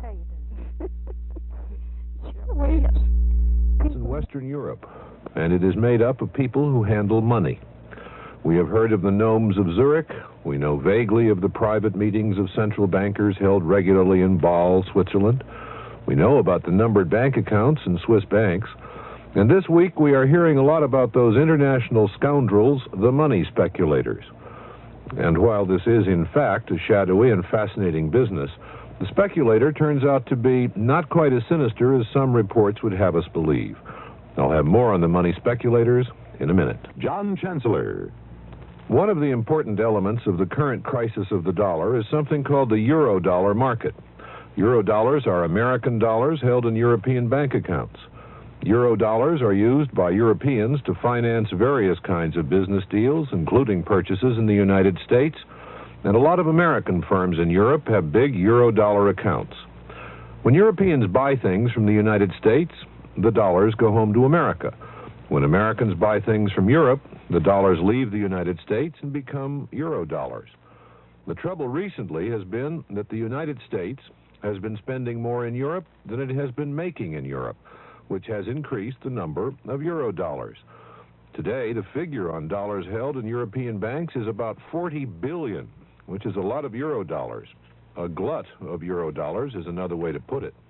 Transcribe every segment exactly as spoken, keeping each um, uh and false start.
tell you that. Sure will. It's in Western Europe, and it is made up of people who handle money. We have heard of the gnomes of Zurich. We know vaguely of the private meetings of central bankers held regularly in Basel, Switzerland. We know about the numbered bank accounts in Swiss banks. And this week we are hearing a lot about those international scoundrels, the money speculators. And while this is, in fact, a shadowy and fascinating business, the speculator turns out to be not quite as sinister as some reports would have us believe. I'll have more on the money speculators in a minute. John Chancellor. One of the important elements of the current crisis of the dollar is something called the euro-dollar market. Euro-dollars are American dollars held in European bank accounts. Euro-dollars are used by Europeans to finance various kinds of business deals, including purchases in the United States, and a lot of American firms in Europe have big euro-dollar accounts. When Europeans buy things from the United States, the dollars go home to America. When Americans buy things from Europe, the dollars leave the United States and become euro-dollars. The trouble recently has been that the United States has been spending more in Europe than it has been making in Europe, which has increased the number of euro-dollars. Today, the figure on dollars held in European banks is about forty billion, which is a lot of euro-dollars. A glut of euro-dollars is another way to put it.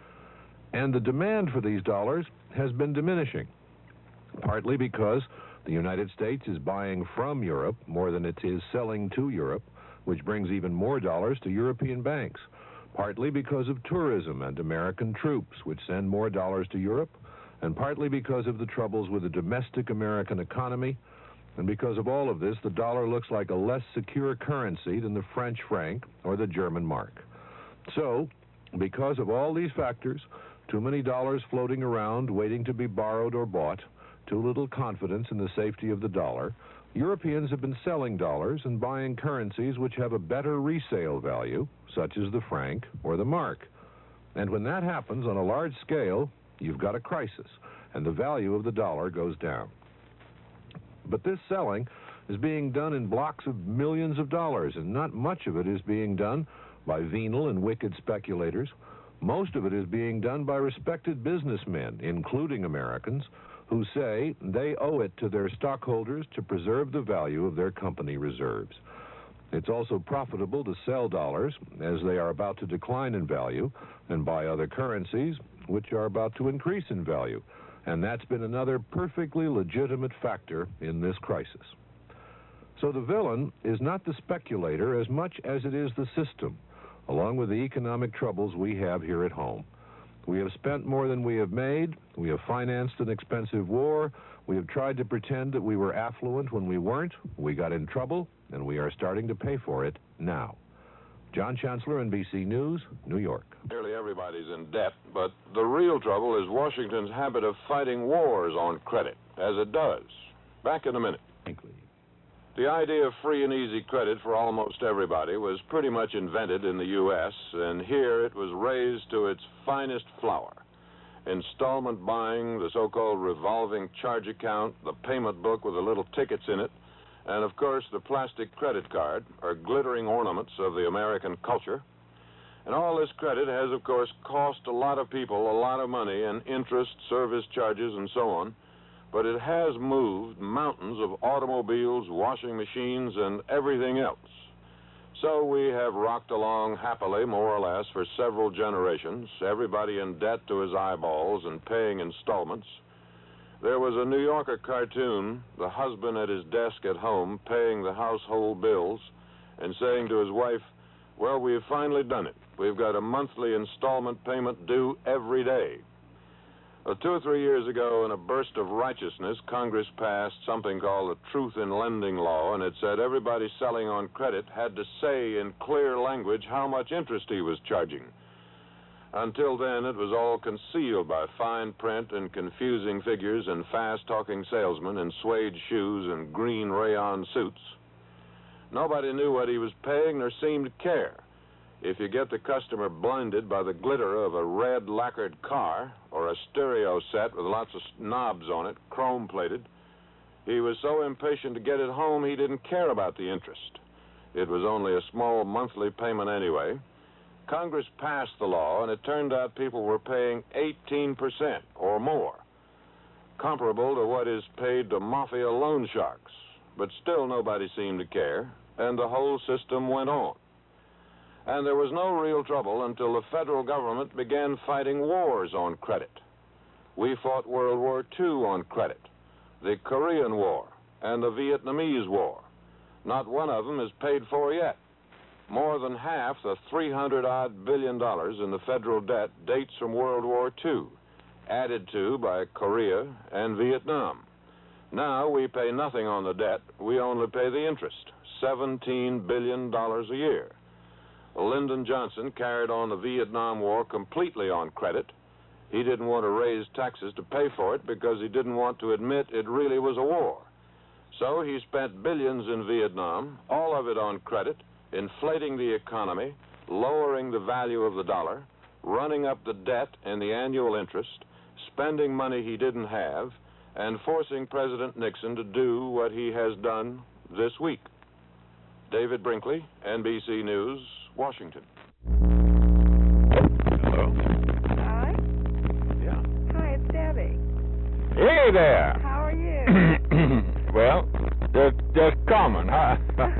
And the demand for these dollars has been diminishing, partly because the United States is buying from Europe more than it is selling to Europe, which brings even more dollars to European banks, partly because of tourism and American troops, which send more dollars to Europe, and partly because of the troubles with the domestic American economy. And because of all of this, the dollar looks like a less secure currency than the French franc or the German mark. So, because of all these factors, too many dollars floating around waiting to be borrowed or bought, too little confidence in the safety of the dollar, Europeans have been selling dollars and buying currencies which have a better resale value, such as the franc or the mark. And when that happens on a large scale, you've got a crisis, and the value of the dollar goes down. But this selling is being done in blocks of millions of dollars, and not much of it is being done by venal and wicked speculators. Most of it is being done by respected businessmen, including Americans, who say they owe it to their stockholders to preserve the value of their company reserves. It's also profitable to sell dollars, as they are about to decline in value, and buy other currencies, which are about to increase in value. And that's been another perfectly legitimate factor in this crisis. So the villain is not the speculator as much as it is the system, along with the economic troubles we have here at home. We have spent more than we have made. We have financed an expensive war. We have tried to pretend that we were affluent when we weren't. We got in trouble, and we are starting to pay for it now. John Chancellor, N B C News, New York. Nearly everybody's in debt, but the real trouble is Washington's habit of fighting wars on credit, as it does. Back in a minute. The idea of free and easy credit for almost everybody was pretty much invented in the U S, and here it was raised to its finest flower. Installment buying, the so-called revolving charge account, the payment book with the little tickets in it, and of course the plastic credit card are glittering ornaments of the American culture. And all this credit has, of course, cost a lot of people a lot of money in interest, service charges, and so on. But it has moved mountains of automobiles, washing machines, and everything else. So we have rocked along happily, more or less, for several generations, everybody in debt to his eyeballs and paying installments. There was a New Yorker cartoon, the husband at his desk at home paying the household bills and saying to his wife, well, we've finally done it. We've got a monthly installment payment due every day. Uh, two or three years ago, in a burst of righteousness, Congress passed something called the Truth in Lending Law, and it said everybody selling on credit had to say in clear language how much interest he was charging. Until then, it was all concealed by fine print and confusing figures and fast-talking salesmen in suede shoes and green rayon suits. Nobody knew what he was paying nor seemed to care. If you get the customer blinded by the glitter of a red lacquered car or a stereo set with lots of knobs on it, chrome-plated, he was so impatient to get it home he didn't care about the interest. It was only a small monthly payment anyway, Congress passed the law, and it turned out people were paying eighteen percent or more, comparable to what is paid to mafia loan sharks. But still nobody seemed to care, and the whole system went on. And there was no real trouble until the federal government began fighting wars on credit. We fought World War Two on credit, the Korean War, and the Vietnamese War. Not one of them is paid for yet. More than half the three hundred odd billion dollars in the federal debt dates from World War Two, added to by Korea and Vietnam. Now we pay nothing on the debt. We only pay the interest, seventeen billion dollars a year. Lyndon Johnson carried on the Vietnam War completely on credit. He didn't want to raise taxes to pay for it because he didn't want to admit it really was a war. So he spent billions in Vietnam, all of it on credit, inflating the economy, lowering the value of the dollar, running up the debt and the annual interest, spending money he didn't have, and forcing President Nixon to do what he has done this week. David Brinkley, N B C News, Washington. Hello? Hi? Yeah. Hi, it's Debbie. Hey there. How are you? Well, just, just coming, huh?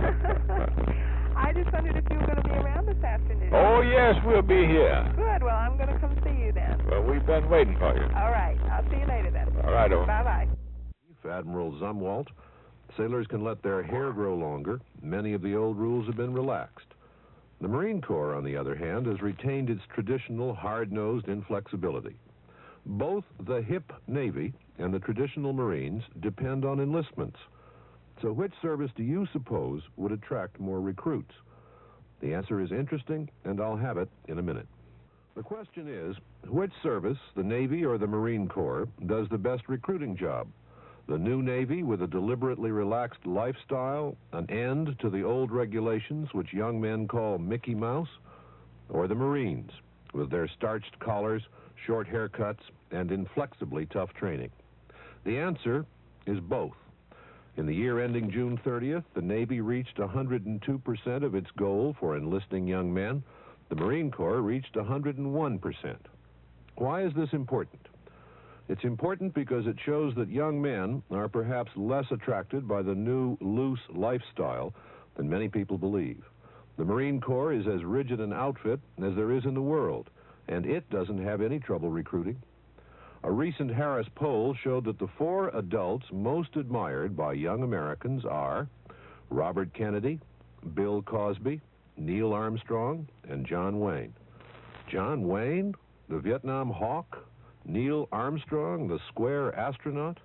I just wondered if you were going to be around this afternoon. Oh, yes, we'll be here. Good. Well, I'm going to come see you then. Well, we've been waiting for you. All right. I'll see you later then. All right, over. Bye-bye. Admiral Zumwalt, sailors can let their hair grow longer. Many of the old rules have been relaxed. The Marine Corps, on the other hand, has retained its traditional hard-nosed inflexibility. Both the hip Navy and the traditional Marines depend on enlistments. So which service do you suppose would attract more recruits? The answer is interesting, and I'll have it in a minute. The question is, which service, the Navy or the Marine Corps, does the best recruiting job? The new Navy with a deliberately relaxed lifestyle, an end to the old regulations which young men call Mickey Mouse? Or the Marines with their starched collars, short haircuts, and inflexibly tough training? The answer is both. In the year ending June thirtieth, the Navy reached one hundred two percent of its goal for enlisting young men. The Marine Corps reached one hundred one percent. Why is this important? It's important because it shows that young men are perhaps less attracted by the new, loose lifestyle than many people believe. The Marine Corps is as rigid an outfit as there is in the world, and it doesn't have any trouble recruiting. A recent Harris poll showed that the four adults most admired by young Americans are Robert Kennedy, Bill Cosby, Neil Armstrong, and John Wayne. John Wayne, the Vietnam Hawk? Neil Armstrong, the square astronaut?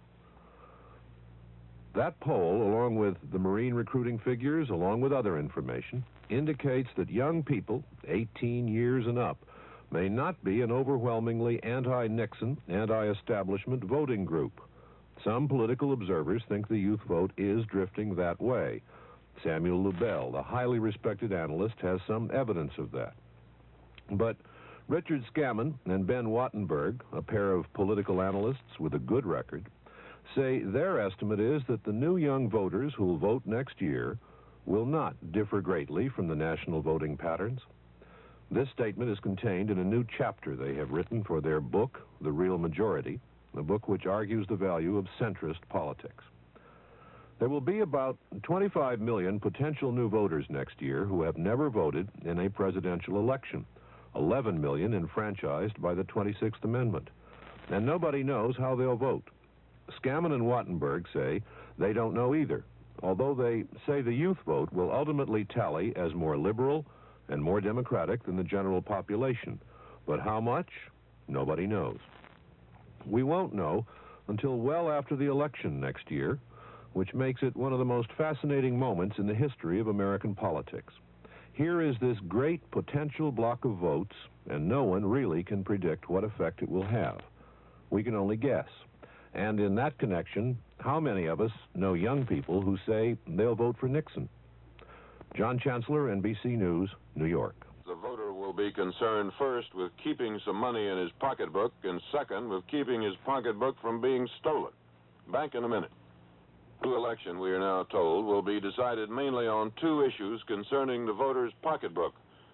That poll, along with the Marine recruiting figures, along with other information, indicates that young people, eighteen years and up, may not be an overwhelmingly anti-Nixon, anti-establishment voting group. Some political observers think the youth vote is drifting that way. Samuel Lubell, the highly respected analyst, has some evidence of that. But Richard Scammon and Ben Wattenberg, a pair of political analysts with a good record, say their estimate is that the new young voters who'll vote next year will not differ greatly from the national voting patterns. This statement is contained in a new chapter they have written for their book, The Real Majority, a book which argues the value of centrist politics. There will be about twenty-five million potential new voters next year who have never voted in a presidential election, eleven million enfranchised by the twenty-sixth Amendment, and nobody knows how they'll vote. Scammon and Wattenberg say they don't know either, although they say the youth vote will ultimately tally as more liberal and more democratic than the general population. But how much? Nobody knows. We won't know until well after the election next year, which makes it one of the most fascinating moments in the history of American politics. Here is this great potential block of votes, and no one really can predict what effect it will have. We can only guess. And in that connection, how many of us know young people who say they'll vote for Nixon? John Chancellor, N B C News, New York. The voter will be concerned first with keeping some money in his pocketbook, and second with keeping his pocketbook from being stolen. Back in a minute. The election, we are now told, will be decided mainly on two issues concerning the voter's pocketbook.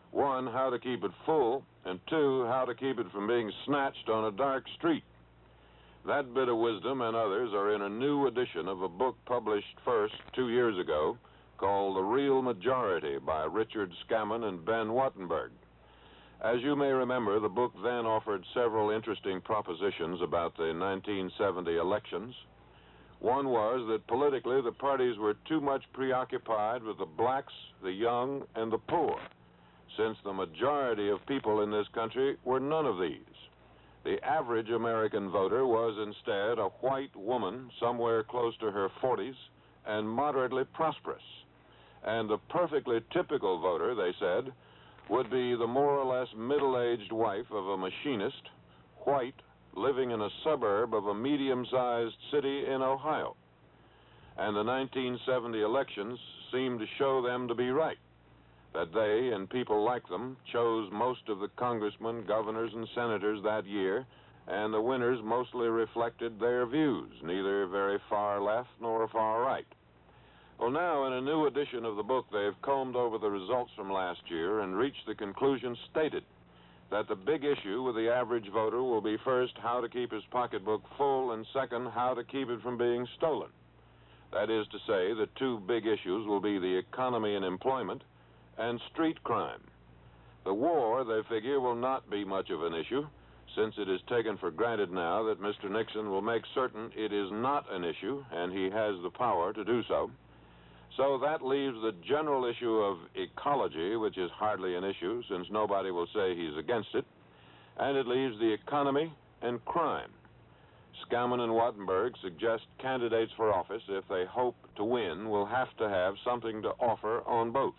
One, how to keep it full, and two, how to keep it from being snatched on a dark street. That bit of wisdom and others are in a new edition of a book published first two years ago called The Real Majority by Richard Scammon and Ben Wattenberg. As you may remember, the book then offered several interesting propositions about the nineteen seventy elections. One was that politically the parties were too much preoccupied with the blacks, the young, and the poor, since the majority of people in this country were none of these. The average American voter was instead a white woman somewhere close to her forties and moderately prosperous. And the perfectly typical voter, they said, would be the more or less middle-aged wife of a machinist, white, living in a suburb of a medium-sized city in Ohio. And the nineteen seventy elections seemed to show them to be right, that they and people like them chose most of the congressmen, governors, and senators that year, and the winners mostly reflected their views, neither very far left nor far right. Well, now, in a new edition of the book, they've combed over the results from last year and reached the conclusion stated that the big issue with the average voter will be first, how to keep his pocketbook full, and second, how to keep it from being stolen. That is to say, the two big issues will be the economy and employment and street crime. The war, they figure, will not be much of an issue, since it is taken for granted now that Mister Nixon will make certain it is not an issue, and he has the power to do so. So that leaves the general issue of ecology, which is hardly an issue, since nobody will say he's against it, and it leaves the economy and crime. Scammon and Wattenberg suggest candidates for office, if they hope to win, will have to have something to offer on both.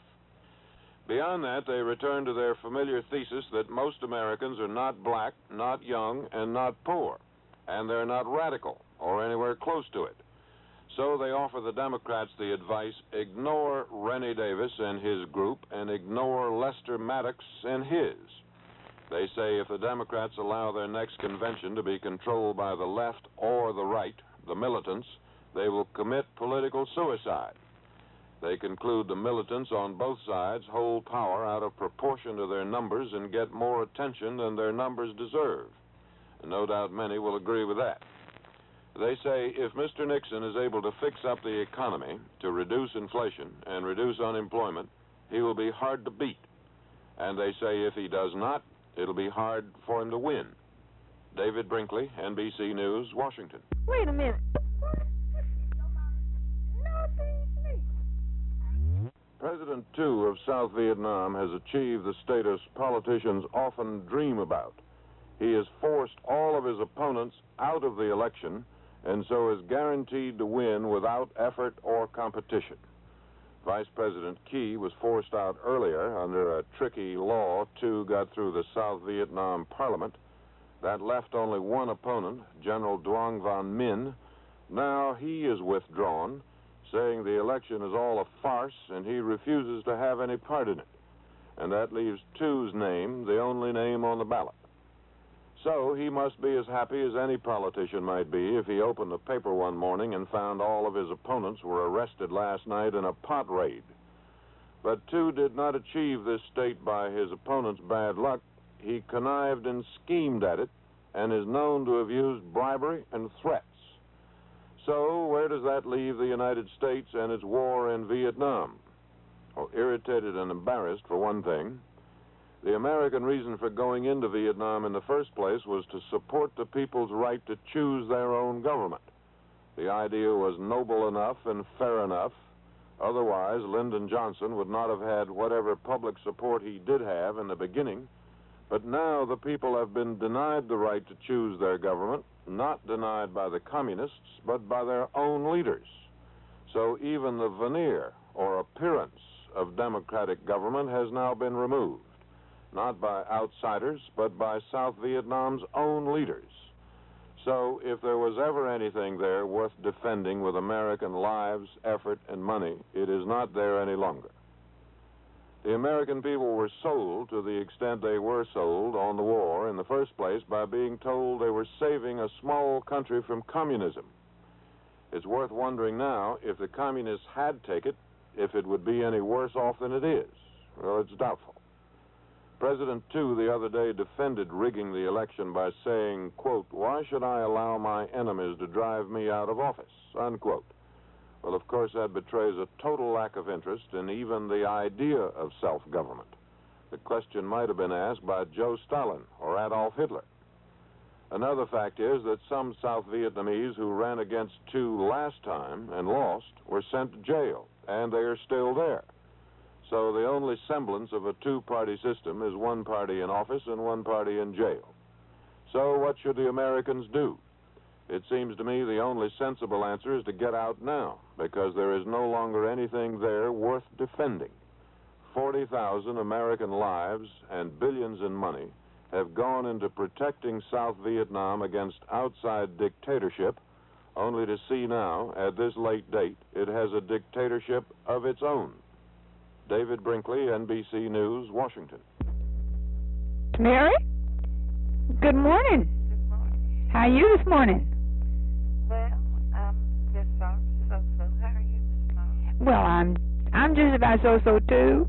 Beyond that, they return to their familiar thesis that most Americans are not black, not young, and not poor, and they're not radical or anywhere close to it. So they offer the Democrats the advice, ignore Rennie Davis and his group and ignore Lester Maddox and his. They say if the Democrats allow their next convention to be controlled by the left or the right, the militants, they will commit political suicide. They conclude the militants on both sides hold power out of proportion to their numbers and get more attention than their numbers deserve. And no doubt many will agree with that. They say if Mister Nixon is able to fix up the economy, to reduce inflation and reduce unemployment, he will be hard to beat. And they say if he does not, it'll be hard for him to win. David Brinkley, N B C News, Washington. Wait a minute. President two of South Vietnam has achieved the status politicians often dream about. He has forced all of his opponents out of the election and so is guaranteed to win without effort or competition. Vice President Key was forced out earlier under a tricky law. Two got through the South Vietnam Parliament. That left only one opponent, General Duong Van Minh. Now he is withdrawn, saying the election is all a farce and he refuses to have any part in it. And that leaves Two's name, the only name on the ballot. So he must be as happy as any politician might be if he opened the paper one morning and found all of his opponents were arrested last night in a pot raid. But Two did not achieve this state by his opponent's bad luck. He connived and schemed at it and is known to have used bribery and threats. So where does that leave the United States and its war in Vietnam? Well, irritated and embarrassed, for one thing. The American reason for going into Vietnam in the first place was to support the people's right to choose their own government. The idea was noble enough and fair enough. Otherwise, Lyndon Johnson would not have had whatever public support he did have in the beginning. But now the people have been denied the right to choose their government, not denied by the communists, but by their own leaders. So even the veneer or appearance of democratic government has now been removed. Not by outsiders, but by South Vietnam's own leaders. So, if there was ever anything there worth defending with American lives, effort, and money, it is not there any longer. The American people were sold, to the extent they were sold, on the war in the first place by being told they were saving a small country from communism. It's worth wondering now, if the communists had taken it, if it would be any worse off than it is. Well, it's doubtful. President Tu the other day defended rigging the election by saying, quote, "Why should I allow my enemies to drive me out of office?" Unquote. Well, of course, that betrays a total lack of interest in even the idea of self-government. The question might have been asked by Joe Stalin or Adolf Hitler. Another fact is that some South Vietnamese who ran against Tu last time and lost were sent to jail, and they are still there. So the only semblance of a two-party system is one party in office and one party in jail. So what should the Americans do? It seems to me the only sensible answer is to get out now, because there is no longer anything there worth defending. forty thousand American lives and billions in money have gone into protecting South Vietnam against outside dictatorship, only to see now, at this late date, it has a dictatorship of its own. David Brinkley, N B C News, Washington. Mary? Good morning. Good morning. How are you this morning? Well, I'm just sort of so-so. How are you, Miss Mom? Well, I'm I'm just about so-so too.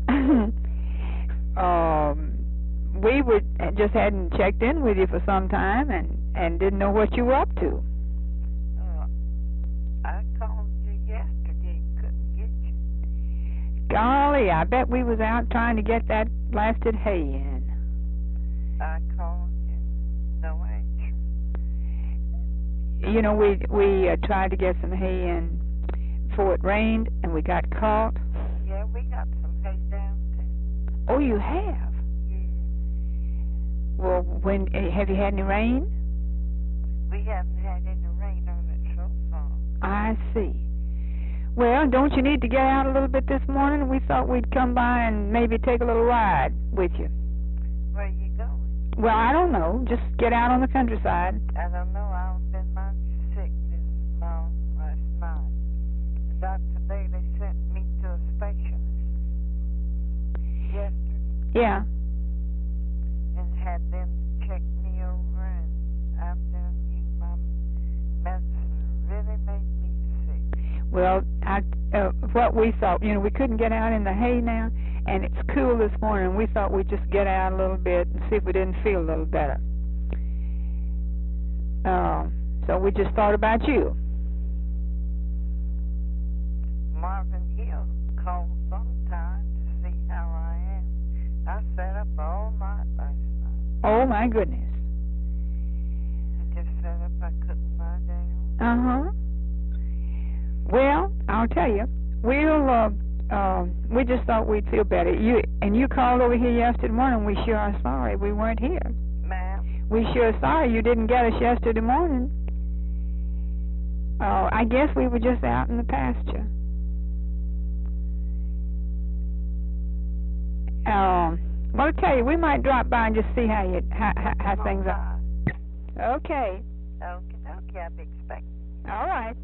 um, we would just hadn't checked in with you for some time and and didn't know what you were up to. Uh, I called you yesterday, couldn't get you. Golly, I bet we was out trying to get that blasted hay in. I called you, no answer. You know, we we uh, tried to get some hay in before it rained, and we got caught. Yeah, we got some hay down too. Oh, you have? Yeah. Well, when uh, have you had any rain? We haven't had any rain on it so far. I see. Well, don't you need to get out a little bit this morning? We thought we'd come by and maybe take a little ride with you. Where you going? Well, I don't know. Just get out on the countryside. I don't know. I've been mighty sick this long last night. Doctor Bailey sent me to a specialist yesterday Yeah. and had them check me over, and I'm telling you, my medicine really made me sick. Well, I, uh, what we thought, you know, we couldn't get out in the hay now, and it's cool this morning. We thought we'd just get out a little bit and see if we didn't feel a little better. Uh, so we just thought about you. Marvin Hill called sometime to see how I am. I sat up all night last night. Oh, my goodness. I just sat up, I couldn't lie down. Uh-huh. Well, I'll tell you, we'll, uh, uh, we just thought we'd feel better. You And you called over here yesterday morning. We sure are sorry we weren't here. Ma'am? We sure are sorry you didn't get us yesterday morning. Oh, I guess we were just out in the pasture. Um, well, I'll tell you, we might drop by and just see how you how, how, how things are. Okay. Okay, okay, I'll be expecting. All right.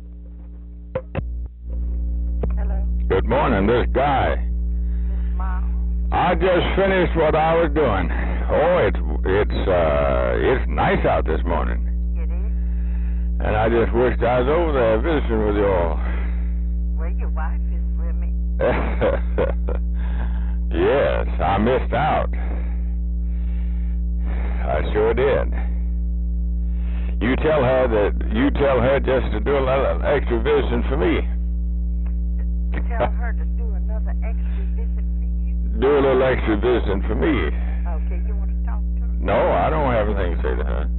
Hello? Good morning, this guy. Miss Mom? I just finished what I was doing. Oh, it's it's uh it's nice out this morning, It is? and I just wished I was over there visiting with you all. Well, your wife is with me. Yes, I missed out. I sure did. You tell her that you tell her just to do a little extra visiting for me. Tell her to do another extra visit for you. Do a little extra visiting for me. Okay, you want to talk to her? No, I don't have anything to say to her.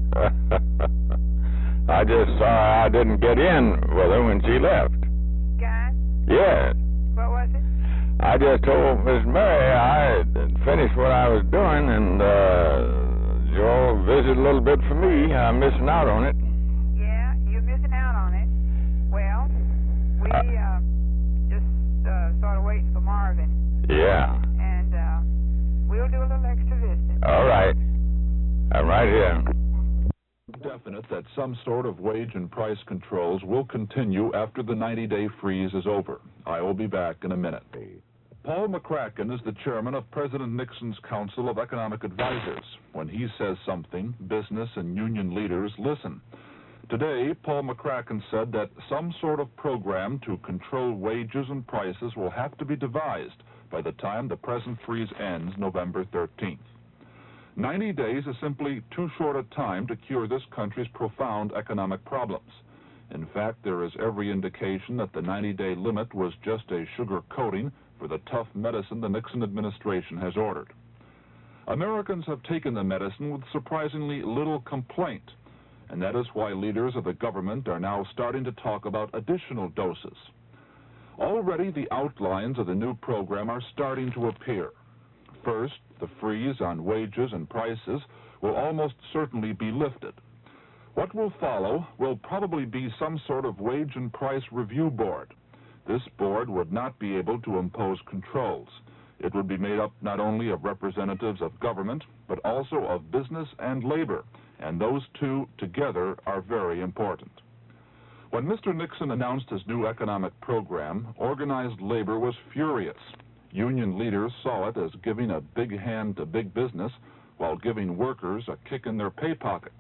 I just saw I didn't get in with her when she left. Guys, Yeah. what was it? I just told Miss Mary I had finished what I was doing, and uh, you all visit a little bit for me. I'm missing out on it. Yeah, you're missing out on it. Well, we uh, just uh, sort of waiting for Marvin, Yeah. and uh, we'll do a little extra visit. All right. I'm right here. Definite that some sort of wage and price controls will continue after the ninety-day freeze is over. I will be back in a minute. Paul McCracken is the chairman of President Nixon's Council of Economic Advisors. When he says something, business and union leaders listen. Today, Paul McCracken said that some sort of program to control wages and prices will have to be devised by the time the present freeze ends November thirteenth. ninety days is simply too short a time to cure this country's profound economic problems. In fact, there is every indication that the ninety-day limit was just a sugar coating for the tough medicine the Nixon administration has ordered. Americans have taken the medicine with surprisingly little complaint, and that is why leaders of the government are now starting to talk about additional doses. Already the outlines of the new program are starting to appear. First, the freeze on wages and prices will almost certainly be lifted. What will follow will probably be some sort of wage and price review board. This board would not be able to impose controls. It would be made up not only of representatives of government, but also of business and labor, and those two together are very important. When Mister Nixon announced his new economic program, organized labor was furious. Union leaders saw it as giving a big hand to big business while giving workers a kick in their pay pocket.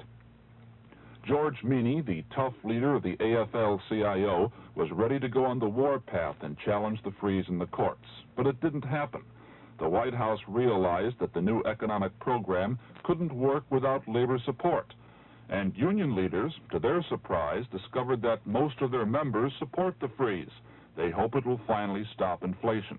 George Meany, the tough leader of the A F L C I O, was ready to go on the warpath and challenge the freeze in the courts. But it didn't happen. The White House realized that the new economic program couldn't work without labor support. And union leaders, to their surprise, discovered that most of their members support the freeze. They hope it will finally stop inflation.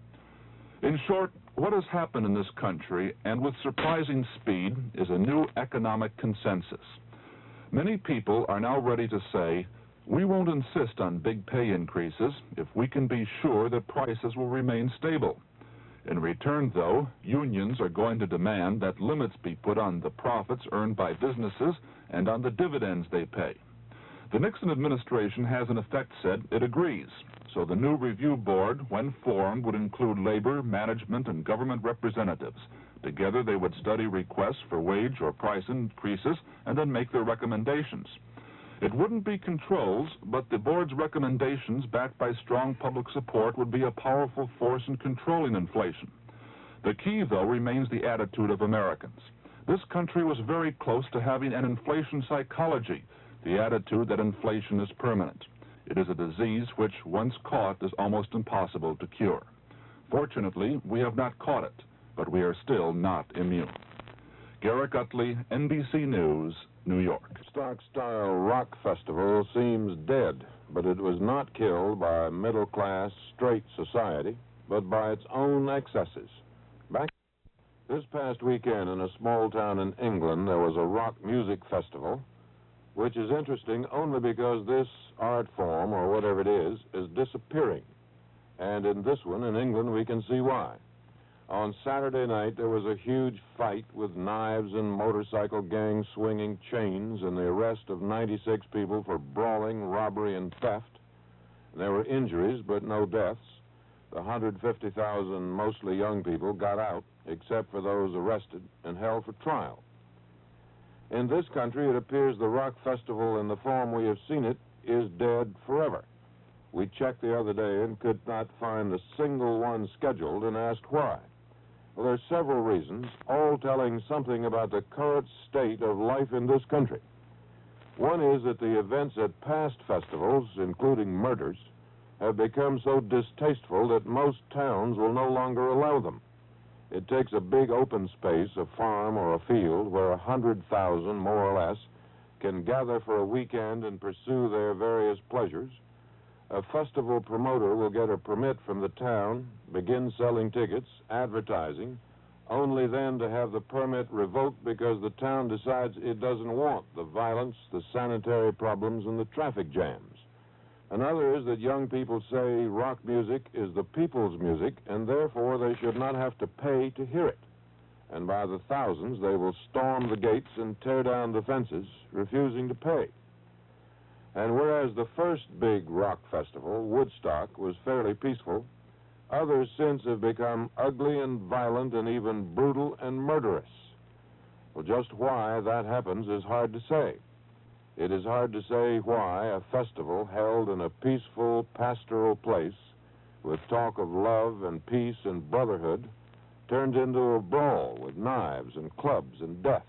In short, what has happened in this country, and with surprising speed, is a new economic consensus. Many people are now ready to say, we won't insist on big pay increases if we can be sure that prices will remain stable. In return, though, unions are going to demand that limits be put on the profits earned by businesses and on the dividends they pay. The Nixon administration has in effect said it agrees, so the new review board, when formed, would include labor, management, and government representatives. Together they would study requests for wage or price increases and then make their recommendations. It wouldn't be controls, but the board's recommendations, backed by strong public support, would be a powerful force in controlling inflation. The key, though, remains the attitude of Americans. This country was very close to having an inflation psychology, the attitude that inflation is permanent. It is a disease which, once caught, is almost impossible to cure. Fortunately, we have not caught it, but we are still not immune. Garrick Utley, N B C News, New York. Stock-style rock festival seems dead, but it was not killed by middle-class, straight society, but by its own excesses. Back this past weekend in a small town in England, there was a rock music festival, which is interesting only because this art form, or whatever it is, is disappearing. And in this one, in England, we can see why. On Saturday night, there was a huge fight with knives and motorcycle gangs swinging chains and the arrest of ninety-six people for brawling, robbery, and theft. There were injuries, but no deaths. The one hundred fifty thousand, mostly young people, got out, except for those arrested and held for trial. In this country, it appears the rock festival in the form we have seen it is dead forever. We checked the other day and could not find a single one scheduled and asked why. Well, there are several reasons, all telling something about the current state of life in this country. One is that the events at past festivals, including murders, have become so distasteful that most towns will no longer allow them. It takes a big open space, a farm or a field, where a hundred thousand, more or less, can gather for a weekend and pursue their various pleasures. A festival promoter will get a permit from the town, begin selling tickets, advertising, only then to have the permit revoked because the town decides it doesn't want the violence, the sanitary problems, and the traffic jams. Another is that young people say rock music is the people's music, and therefore they should not have to pay to hear it. And by the thousands, they will storm the gates and tear down the fences, refusing to pay. And whereas the first big rock festival, Woodstock, was fairly peaceful, others since have become ugly and violent and even brutal and murderous. Well, just why that happens is hard to say. It is hard to say why a festival held in a peaceful, pastoral place with talk of love and peace and brotherhood turned into a brawl with knives and clubs and death.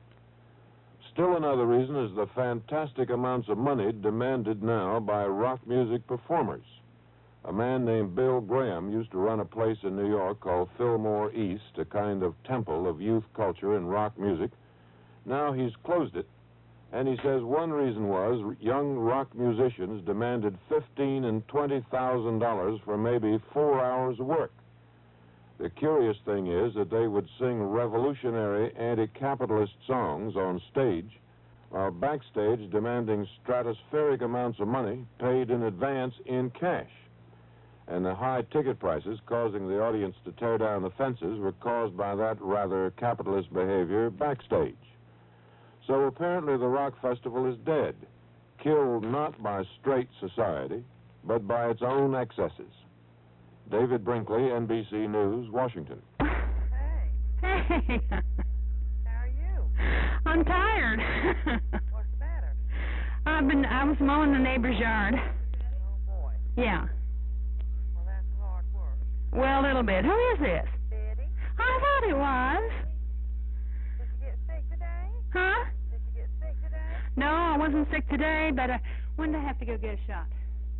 Still another reason is the fantastic amounts of money demanded now by rock music performers. A man named Bill Graham used to run a place in New York called Fillmore East, a kind of temple of youth culture and rock music. Now he's closed it, and he says one reason was young rock musicians demanded fifteen and twenty thousand dollars for maybe four hours of work. The curious thing is that they would sing revolutionary anti-capitalist songs on stage, while backstage demanding stratospheric amounts of money paid in advance in cash. And the high ticket prices causing the audience to tear down the fences were caused by that rather capitalist behavior backstage. So apparently the rock festival is dead, killed not by straight society, but by its own excesses. David Brinkley, N B C News, Washington. Hey, Hey, how are you? I'm tired. What's the matter? I've been, I was mowing the neighbor's yard. Oh, boy. Yeah. Well, that's hard work. Well, a little bit. Who is this? Betty, I thought it was. did you get sick today? Huh? Did you get sick today? No, I wasn't sick today, but uh, when did I have to go get a shot?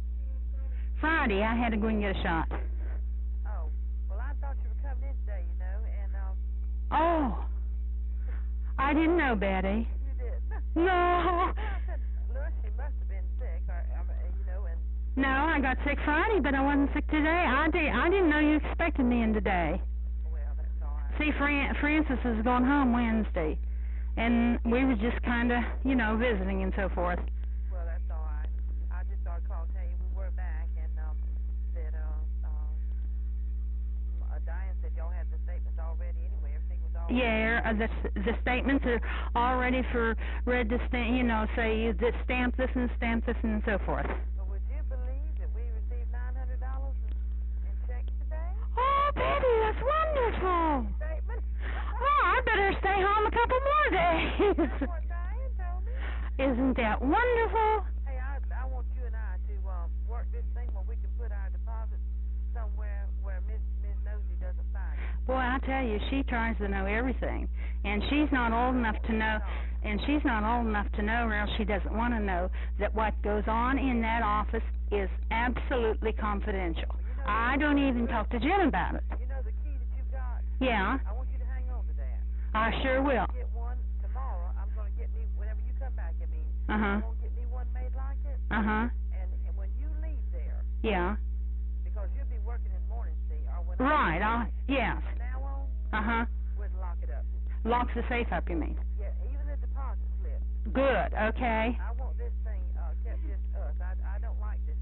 Friday, I had to go and get a shot. Oh, well, I thought you were coming in today, you know, and, um, Oh, I didn't know, Betty. you did. No. Well, I said, Louis, you must have been sick, or, um, you know, and, No, I got sick Friday, but I wasn't sick today. I did. I didn't know you expected me in today. well, that's all right. See, Fran- Francis is going home Wednesday, and we were just kind of, you know, visiting and so forth. Well, that's all right. I just thought I'd call and tell you we were back, and, um, that, uh, um, uh, Diane said y'all had the statements already anyway. Everything was all Yeah, uh, the the statements are all ready for Red to stamp. You know, say that stamp this and stamp this and so forth. But would you believe that we received nine hundred dollars in, in checks today? Oh, Betty, that's wonderful. Statement? Oh, I better stay home a couple more days. That's what Diane told me. Isn't that wonderful? Hey, I, I want you and I to uh, work this thing where we can put our deposits somewhere where Miss Miss Nosy doesn't find it. Boy, I tell you, she tries to know everything, and she's not old enough to know. And she's not old enough to know, or else she doesn't want to know that what goes on in that office is absolutely confidential. I don't even talk to Jen about it. You know the key that you've got? Yeah, I want you to hang on to that. I sure will. Get one tomorrow. I'm going to get me, whenever you come back, I mean, Uh huh. I'm going to get me one made like it. Uh huh. And, and when you leave there, Yeah. because you'll be working in the morning, see, or when Right. I I yes. from now on, Uh huh. we'll lock it up. Locks the safe up, you mean? Yeah, even the deposit slip. Good. Okay. I want this thing uh, kept just us. I, I don't like this.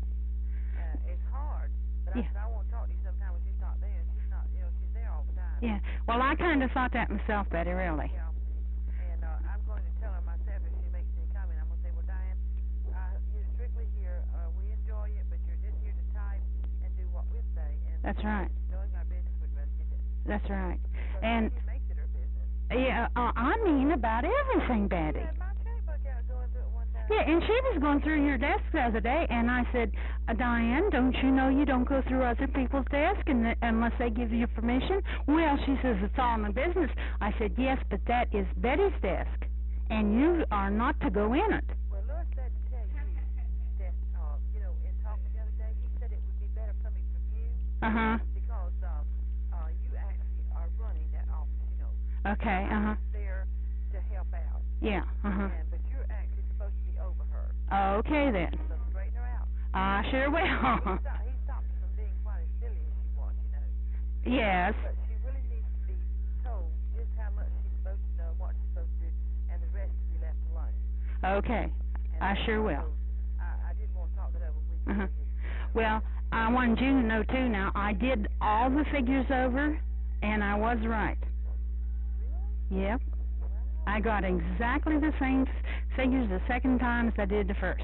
Uh, it's hard, but I Yeah. said I want to talk to you sometime when she's not there. And she's not, you know, she's there all the time. Yeah. Well, I kind of thought that myself, Betty. Really. Yeah. And uh, I'm going to tell her myself if she makes any comment. I'm going to say, well, Diane, uh, you're strictly here. Uh, we enjoy it, but you're just here to type and do what we say. And That's right. knowing our business, we'd rather you did. That's right. So And she makes it her business. yeah, uh, I mean about everything, Betty. I had my checkbook out going through it one day. Yeah, and she was going through your desk the other day, and I said, uh, Diane, don't you know you don't go through other people's desk and th- unless they give you permission? Well, she says it's all in the business. I said, yes, but that is Betty's desk, and you are not to go in it. Well, Louis said to tell you that, uh, you know, in talking the other day, he said it would be better coming from you Uh-huh. because uh, uh, you actually are running that office, you know. Okay, uh-huh. He's there to help out. Yeah, uh-huh. And, but you're actually supposed to be over her. Okay, then. So straighten her out. I sure he, will. stopped, he stopped her from being quite as silly as she was, you know. Yes. But she really needs to be told just how much she's supposed to know, what she's supposed to do, and the rest to be left alone. Okay. And I sure will. I, I did want to talk that over with you. Uh-huh. Well, I wanted you to know, too, now, I did all the figures over, and I was right. Really? Yep. I got exactly the same f- figures the second time as I did the first.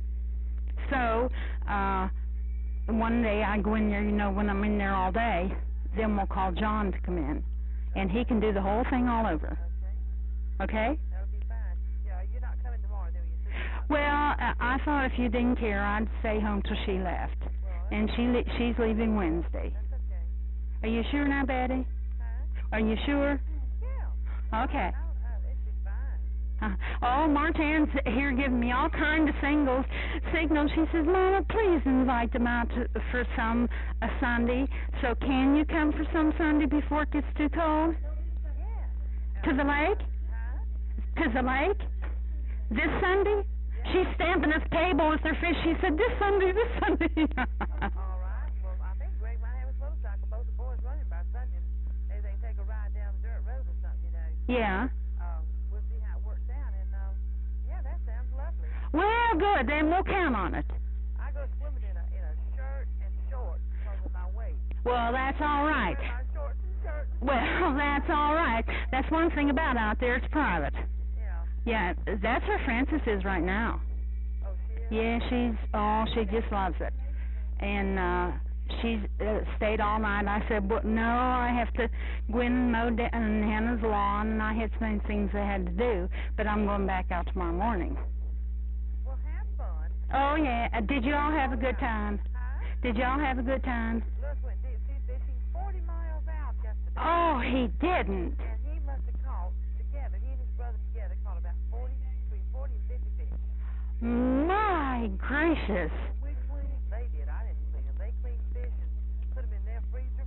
So, uh, one day I go in there, you know, when I'm in there all day, then we'll call John to come in, and he can do the whole thing all over. Okay. Okay? That would be fine. Yeah, you're not coming tomorrow, then, you see? Well, I, I thought if you didn't care, I'd stay home till she left, Well, and she le- she's leaving Wednesday. that's okay. Are you sure now, Betty? Huh? Are you sure? Yeah. Okay. I, I, it's just fine. Uh, oh, Martin's here giving me all kinds of singles, signals. She says, Mama, please invite them out to, for some uh, Sunday. So can you come for some Sunday before it gets too cold? To the lake? To the lake? This Sunday? She's stamping this table with her fish. She said, this Sunday, this Sunday. All right. Well, I think Greg might have his motorcycle. Both the boys running by Sunday. Maybe they can take a ride down the dirt road or something, you know. Yeah. Um, we'll see how it works out. And, um, yeah, that sounds lovely. Well, good. Then we'll count on it. I go swimming in a in a shirt and shorts because of my weight. Well, that's all right. My shorts and shirts. Well, that's all right. That's one thing about out there. It's private. Yeah. Yeah, that's where Frances is right now. Oh, she is? Yeah, she's, oh, she just loves it. And uh, she's uh, stayed all night. I said, well, no, I have to go in and mow down Hannah's lawn, and I had some things I had to do, but I'm going back out tomorrow morning. Well, have fun. Oh, yeah. Uh, did you all have a good time? Huh? Did y'all have a good time? Look, went deep sea fishing forty miles out yesterday. Oh, he didn't. And he must have caught, together, he and his brother together caught about forty, between forty and fifty fish. My gracious. We cleaned, they did, I didn't clean them. They cleaned fish and put them in their freezer.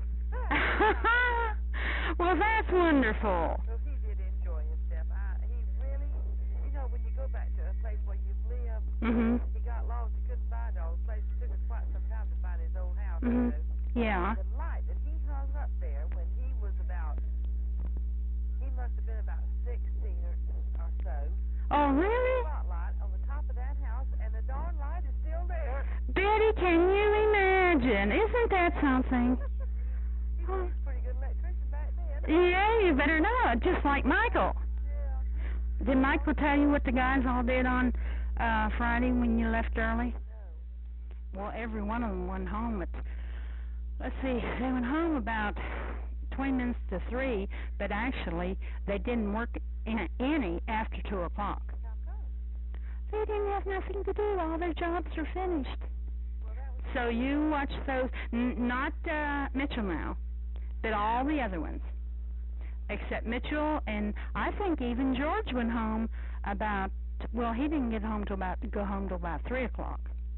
Well, that's wonderful. So he did enjoy himself. I, he really, you know, when you go back to a place where you've lived, Mhm. he got lost, he couldn't find all the place. It took us quite some time to find his old house. Mhm. You know. Yeah. The light that he hung up there when he was about, he must have been about sixteen or, or so. Oh, really? Spotlight on the top of that house, and the darn light is still there. Betty, can you imagine? Isn't that something? He was a pretty good electrician back then. Yeah, you better know it, just like Michael. Yeah. Did Michael tell you what the guys all did on uh Friday when you left early? No. Well, every one of them went home at, let's see, they went home about twenty minutes to three, but actually they didn't work in any after two o'clock. How come? They didn't have nothing to do. All their jobs are finished. Well, that was So you watch those, n- not uh, Mitchell now, but all the other ones, except Mitchell, and I think even George went home about, well, he didn't get home till about, go home till about three o'clock.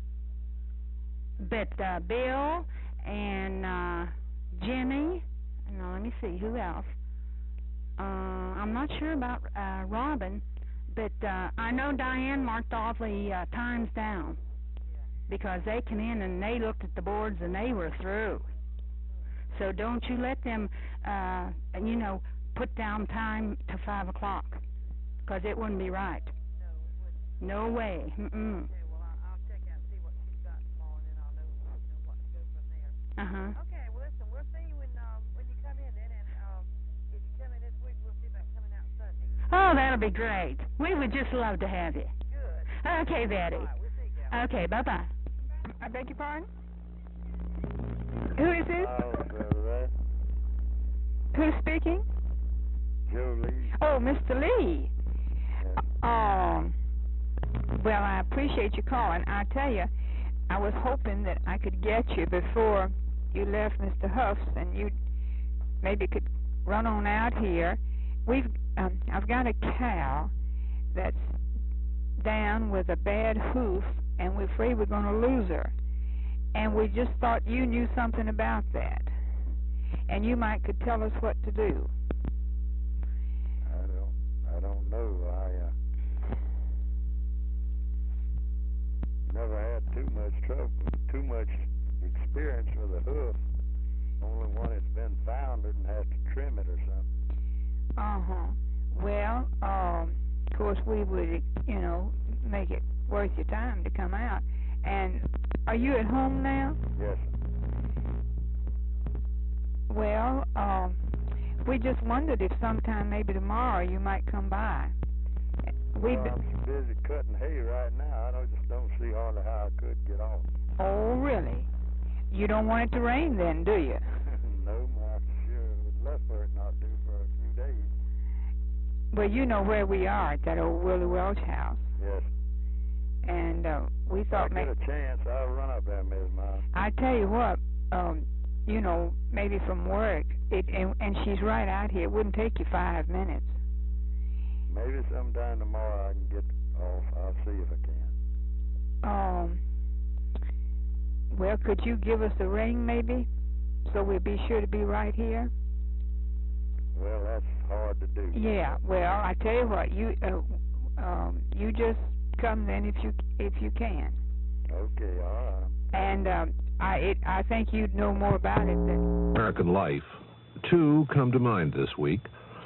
But uh, Bill and uh, Jimmy, no, let me see, who else? Uh, I'm not sure about uh, Robin, but uh, I know Diane marked all the uh, times down because they came in and they looked at the boards and they were through. So don't you let them, uh, you know, put down time to five o'clock because it wouldn't be right. no, it wouldn't. No way. Mm-mm. Okay, well, I'll, I'll check out and see what she's got tomorrow, and then I'll know, you know, what to go from there. Uh-huh. Okay, well, listen, we'll see you when um when you come in then, and um if you come in this week, we'll see about coming out Sunday. Oh, that'll be great. We would just love to have you. Good. Okay, Betty. All right, we'll see you, gal. Okay, bye-bye. I beg your pardon? Who is this? Who's speaking? Joe Lee. Oh, Mister Lee. Um, well, I appreciate you calling. I tell you, I was hoping that I could get you before you left Mister Huff's, and you maybe could run on out here. We've, um, I've got a cow that's down with a bad hoof, and we're afraid we're going to lose her. And we just thought you knew something about that, and you might could tell us what to do. I don't, I don't know. I uh, never had too much trouble, too much experience with a hoof. Only one that's been foundered and has to trim it or something. Uh-huh. Well, um, of course, we would, you know, make it worth your time to come out. And are you at home now? Yes. Well, um, we just wondered if sometime, maybe tomorrow, you might come by. We've Well, been, I'm so busy cutting hay right now. I don't, just don't see hardly how I could get off. oh, really? You don't want it to rain then, do you? No, I sure would love for it not to for a few days. Well, you know where we are at that old Willie Welch house. Yes. And uh, we If I thought get maybe... a chance, I'll run up there, Miss Miles. I tell you what, um, you know, maybe from work, it and, and she's right out here. It wouldn't take you five minutes. Maybe sometime tomorrow I can get off. I'll see if I can. Um, well, could you give us a ring, maybe, so we'll be sure to be right here? Well, that's hard to do. Yeah. Well, I tell you what, you uh, um, you just come then if you if you can. Okay, all right. And um, I it, I think you'd know more about it than American life. Two come to mind this week.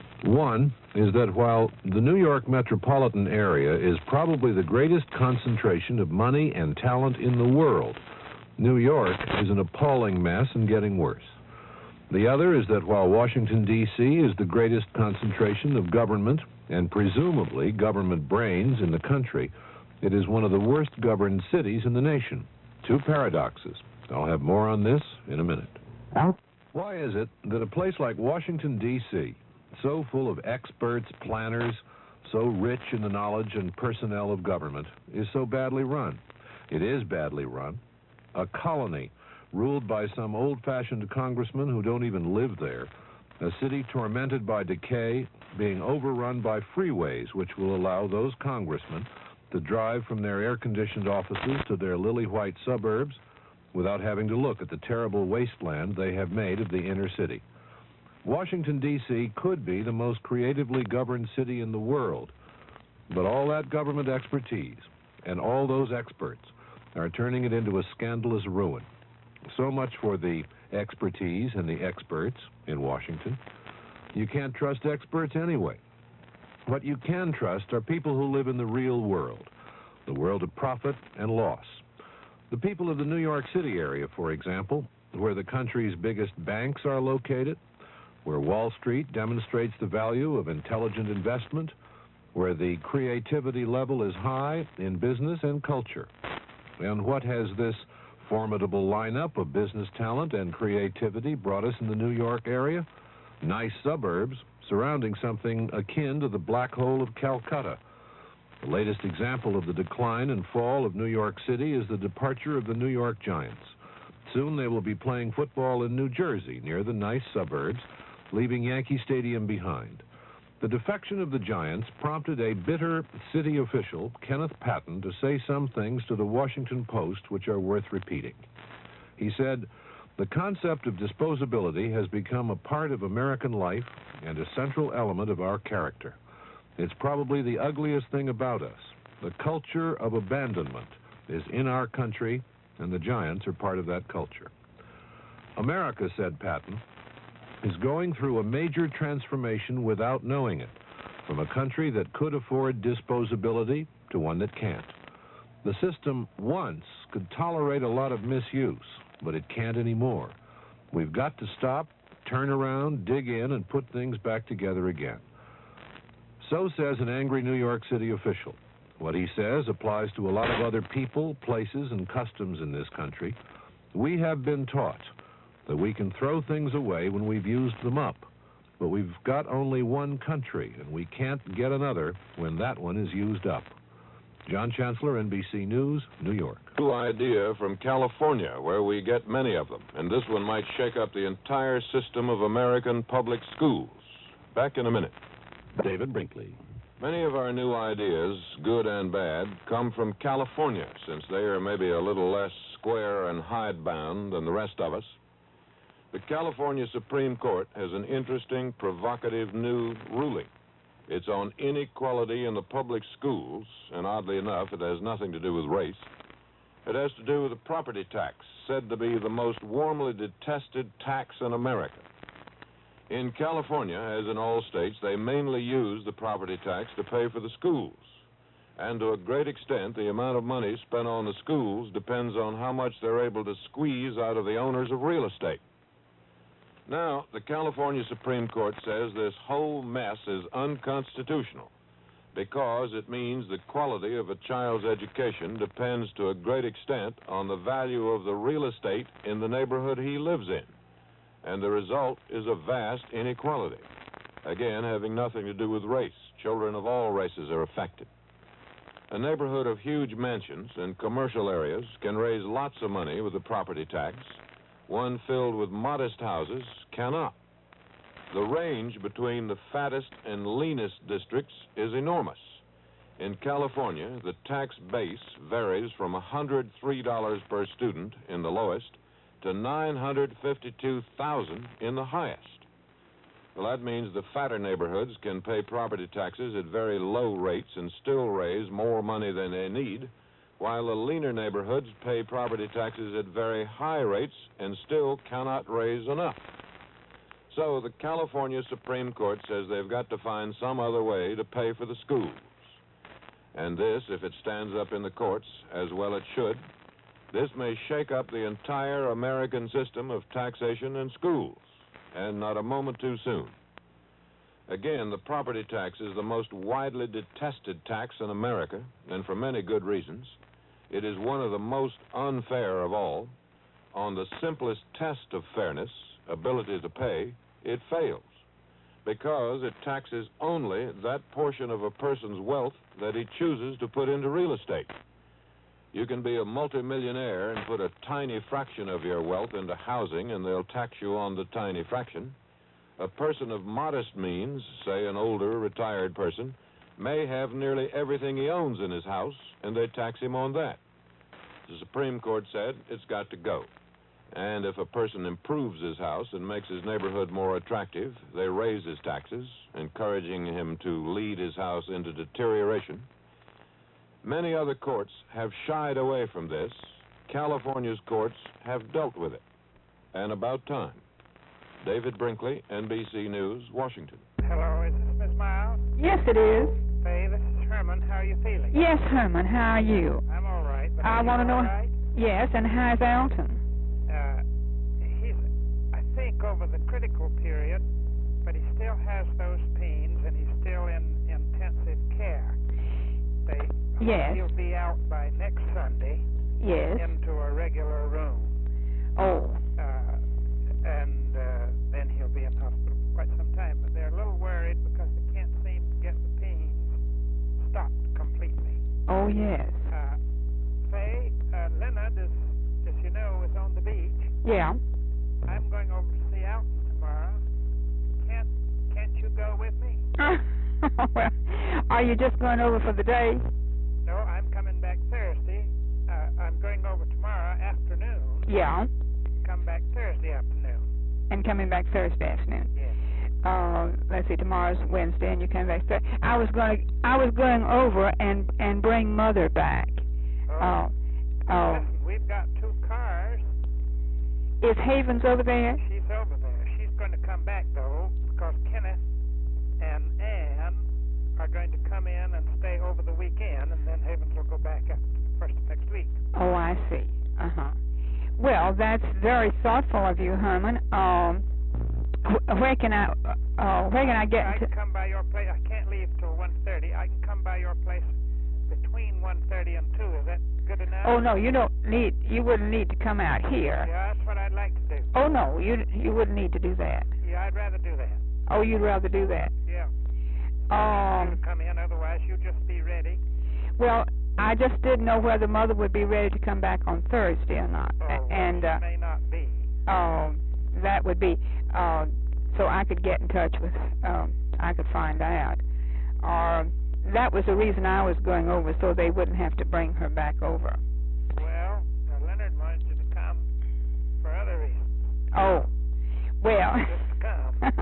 One is that while the New York metropolitan area is probably the greatest concentration of money and talent in the world, New York is an appalling mess and getting worse. The other is that while Washington, D C is the greatest concentration of government and presumably government brains in the country, it is one of the worst governed cities in the nation. Two paradoxes. I'll have more on this in a minute. Out. Why is it that a place like Washington, D C, so full of experts, planners, so rich in the knowledge and personnel of government, is so badly run? It is badly run. A colony ruled by some old-fashioned congressmen who don't even live there. A city tormented by decay, being overrun by freeways which will allow those congressmen to drive from their air-conditioned offices to their lily-white suburbs without having to look at the terrible wasteland they have made of the inner city. Washington, D C could be the most creatively governed city in the world, but all that government expertise and all those experts are turning it into a scandalous ruin. So much for the expertise and the experts in Washington. You can't trust experts anyway. What you can trust are people who live in the real world, the world of profit and loss. The people of the New York City area, for example, where the country's biggest banks are located, where Wall Street demonstrates the value of intelligent investment, where the creativity level is high in business and culture. And what has this formidable lineup of business talent and creativity brought us in the New York area? Nice suburbs surrounding something akin to the black hole of Calcutta. The latest example of the decline and fall of New York City is the departure of the New York Giants. Soon they will be playing football in New Jersey, near the nice suburbs, leaving Yankee Stadium behind. The defection of the Giants prompted a bitter city official, Kenneth Patton, to say some things to the Washington Post which are worth repeating. He said, "The concept of disposability has become a part of American life and a central element of our character. It's probably the ugliest thing about us. The culture of abandonment is in our country, and the Giants are part of that culture." America, said Patton, is going through a major transformation without knowing it, from a country that could afford disposability to one that can't. The system once could tolerate a lot of misuse, but it can't anymore. We've got to stop, turn around, dig in, and put things back together again. So says an angry New York City official. What he says applies to a lot of other people, places, and customs in this country. We have been taught that we can throw things away when we've used them up, but we've got only one country, and we can't get another when that one is used up. John Chancellor, N B C News, New York. New idea from California, where we get many of them, and this one might shake up the entire system of American public schools. Back in a minute. David Brinkley. Many of our new ideas, good and bad, come from California, since they are maybe a little less square and hidebound than the rest of us. The California Supreme Court has an interesting, provocative new ruling. It's on inequality in the public schools, and oddly enough, it has nothing to do with race. It has to do with the property tax, said to be the most warmly detested tax in America. In California, as in all states, they mainly use the property tax to pay for the schools. And to a great extent, the amount of money spent on the schools depends on how much they're able to squeeze out of the owners of real estate. Now, the California Supreme Court says this whole mess is unconstitutional because it means the quality of a child's education depends to a great extent on the value of the real estate in the neighborhood he lives in. And the result is a vast inequality. Again, having nothing to do with race. Children of all races are affected. A neighborhood of huge mansions and commercial areas can raise lots of money with the property tax. One filled with modest houses cannot. The range between the fattest and leanest districts is enormous. In California, the tax base varies from one hundred three dollars per student in the lowest to nine hundred fifty-two thousand dollars in the highest. Well, that means the fatter neighborhoods can pay property taxes at very low rates and still raise more money than they need, while the leaner neighborhoods pay property taxes at very high rates and still cannot raise enough. So the California Supreme Court says they've got to find some other way to pay for the schools. And this, if it stands up in the courts, as well it should, this may shake up the entire American system of taxation and schools, and not a moment too soon. Again, the property tax is the most widely detested tax in America, and for many good reasons. It is one of the most unfair of all. On the simplest test of fairness, ability to pay, it fails, because it taxes only that portion of a person's wealth that he chooses to put into real estate. You can be a multimillionaire and put a tiny fraction of your wealth into housing, and they'll tax you on the tiny fraction. A person of modest means, say an older, retired person, may have nearly everything he owns in his house, and they tax him on that. The Supreme Court said it's got to go. And if a person improves his house and makes his neighborhood more attractive, they raise his taxes, encouraging him to lead his house into deterioration. Many other courts have shied away from this. California's courts have dealt with it. And about time. David Brinkley, N B C News, Washington. Hello, is this Miss Miles? Yes, it is. Hey, this is Herman. How are you feeling? Yes, Herman, how are you? I'm all right. But I want to know. All right? Yes, and how's Alton? Uh, he's, I think, over the critical period, but he still has those pains, and he's still in intensive care. They Yes. He'll be out by next Sunday. Yes. Into a regular room. Oh. Uh, and uh, then he'll be in hospital for quite some time. But they're a little worried because they can't seem to get the pains stopped completely. Oh, yes. Uh, Faye, uh, Leonard, is, as you know, is on the beach. Yeah. I'm going over to see Alton tomorrow. Can't can't you go with me? Well, are you just going over for the day? No, I'm coming back Thursday. Uh, I'm going over tomorrow afternoon. Yeah. Come back Thursday afternoon. And coming back Thursday afternoon. Yes. Uh, let's see, tomorrow's Wednesday, and you come back Thursday. I was going to, I was going over and and bring Mother back. Oh. Uh, uh, Listen, we've got two cars. Is Havens over there? She's over there. She's going to come back, though, because Kenneth and Ann are going to come in and stay over the weekend, and then Havens will go back after the first of next week. Oh, I see. Uh-huh. Well, that's very thoughtful of you, Herman. Um, wh- where can I, uh, where can I get I to? can come by your place. I can't leave till one thirty. I can come by your place between one thirty and two. Is that good enough? Oh, no, you don't need, you wouldn't need to come out here. Yeah, that's what I'd like to do. Oh, no, you you wouldn't need to do that. Yeah, I'd rather do that. Oh, you'd rather do that? Yeah. Um, You come in, otherwise you just be ready. well, I just didn't know whether Mother would be ready to come back on Thursday or not. Oh, well, and, she uh, may not be. um, that would be, uh, so I could get in touch with, um, I could find out. Or that was the reason I was going over, so they wouldn't have to bring her back over. Well, uh, Leonard wanted you to come for other reasons. Oh, well. Just to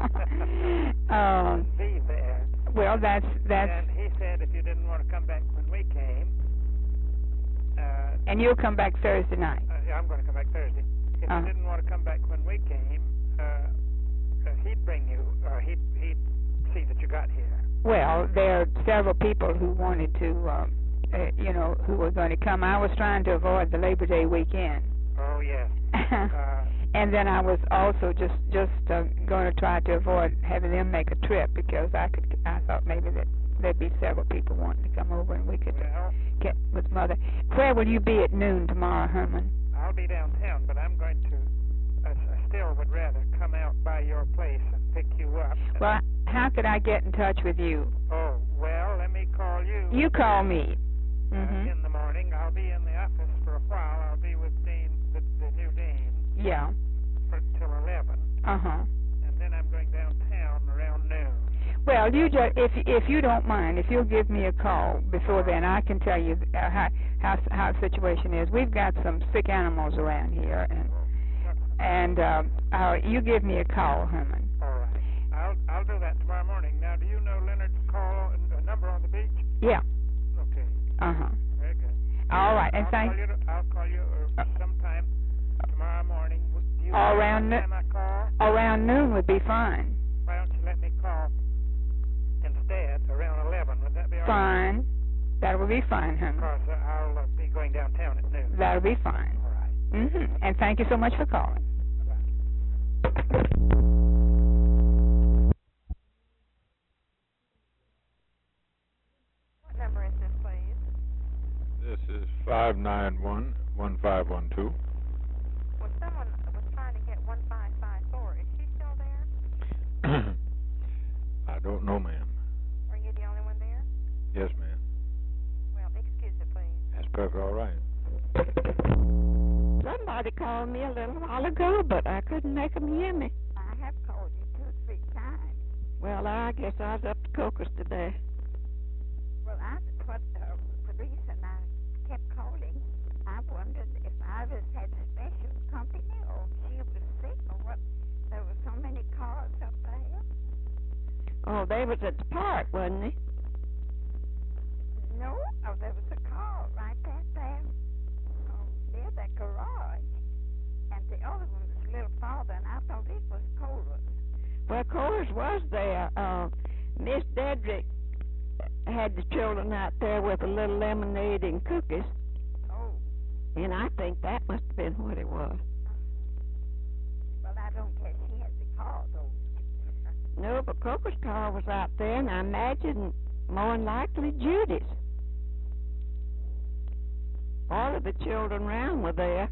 come. um, be there. well, that's, that's, And he said if you didn't want to come back when we came, uh, and you'll come back Thursday night. uh, yeah, I'm going to come back Thursday. If Uh. you didn't want to come back when we came, uh, uh, he'd bring you, or he'd, he'd see that you got here. Well, there are several people who wanted to, um, uh, you know, who were going to come. I was trying to avoid the Labor Day weekend. Oh, yes. uh, And then I was also just just uh, going to try to avoid having them make a trip because I could. I thought maybe that there'd be several people wanting to come over and we could well, get with Mother. Where will you be at noon tomorrow, Herman? I'll be downtown, but I'm going to, uh, I still would rather come out by your place and pick you up. Well, how could I get in touch with you? Oh, well, let me call you. You call me. Uh, Mm-hmm. in the morning. I'll be in the office for a while. I'll be with Dean, the, the new Dean, Yeah. for till eleven, Uh huh. and and then I'm going downtown around noon. Well, you just if if you don't mind, if you'll give me a call before then, I can tell you uh, how how how the situation is. We've got some sick animals around here, and and uh, uh, you give me a call, Herman. All right. I'll I'll do that tomorrow morning. Now, do you know Leonard's call uh, number on the beach? Yeah. Okay. Uh huh. Very good. All right, and I'll thank. Call you, I'll call you uh, sometime tomorrow morning. Do you All know around what no- time I call? Around noon would be fine. Why don't you let me call instead around eleven? Would that be all right? Fine. That will be fine, Herman. Because uh, I'll uh, be going downtown at noon. That'll be fine. All right. Mhm. And thank you so much for calling. Bye-bye. What number is this, please? This is five nine one, one five one two. Well, someone was trying to get one five five four. Is she still there? I don't know, ma'am. Are you the only one there? Yes, ma'am. Well, excuse me, please. That's perfect, all right. Somebody called me a little while ago, but I couldn't make them hear me. I have called you two or three times. Well, I guess I was up to Cocos today. Well, I, what, uh, the reason I kept calling, I wondered if Iris had special company or she was sick or what. There were so many cars up there. Oh, they was at the park, wasn't they? No, oh, there was a car right back there. Oh, near that garage. And the other one was a little farther, and I thought it was Cora's. Well, Cora's was there. Uh, Miss Dedrick had the children out there with a little lemonade and cookies. Oh. And I think that must have been what it was. Well, I don't guess she had the car, though. No, but Coco's car was out there, and I imagine more than likely Judy's. All of the children round were there.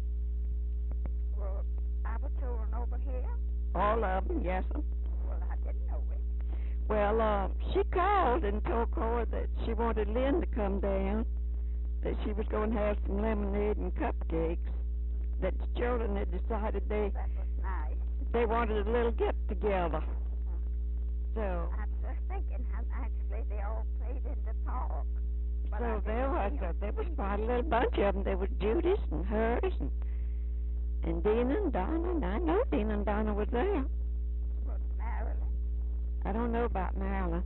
Well, our children over here? All of them, yes, sir. Well, I didn't know it. Well, uh, she called and told Cora that she wanted Lynn to come down, that she was going to have some lemonade and cupcakes, that the children had decided they That was nice. they wanted a little get-together. So, I was just thinking how actually they all played in the park. But I so didn't there was see a, 'em. there was quite a little bunch of them. There was Judy's and hers and and Dina and Donna, and I know Dina and Donna was there. But Marilyn, I don't know about Marilyn.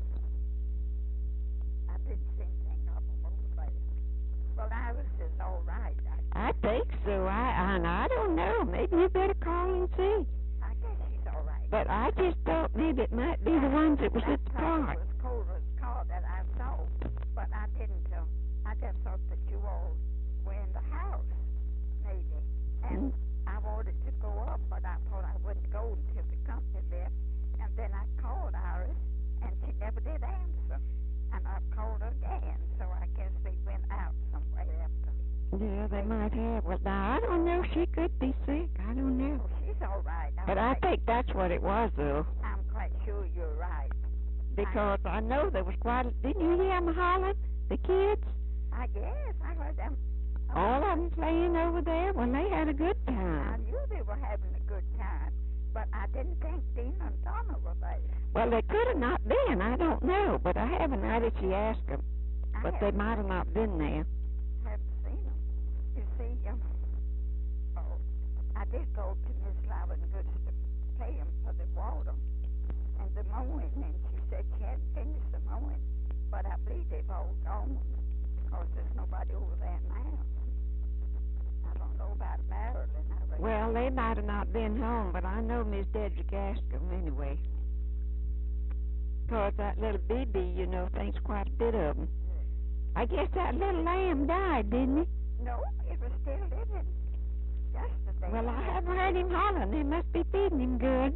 I didn't see anything of them over there. Well, Iris is all right. I, I think so. I and I don't know. Maybe you better call and see. I guess she's all right. But I just thought maybe it might be the ones that was that at the probably park. was Cora's car that I saw, but I didn't. Uh, I just thought that you all were in the house, maybe. And I wanted to go up, but I thought I wouldn't go until the company left. And then I called Iris, and she never did answer. And I called her again, so I guess they went out somewhere after. Yeah, they might have. Well, now, I don't know. She could be sick. I don't know. Oh, she's all right. I'm But I quite, think that's what it was, though. I'm quite sure you're right. Because I know there was quite a... Didn't you hear them hollering? The kids? I guess I heard them. Oh, All of them playing over there? Well, they had a good I time. knew they were having a good time, but I didn't think Dina and Donna were there. Well, they could have not been. I don't know. But I haven't heard if she asked them. I But they haven't, might have not been there. haven't seen them. You see, um, oh, I did go to Miss Loudon Goods to pay them for the water and the mowing, and she said she hadn't finished the mowing, but I believe they've all gone, because there's nobody over there now. I don't know about Marilyn. I reckon. Well, they might have not been home, but I know Miss Dedrick asked them anyway. Because that little B B, you know, thinks quite a bit of them. I guess that little lamb died, didn't it? No, it was still living yesterday. Well, I haven't heard him hollering. They must be feeding him good.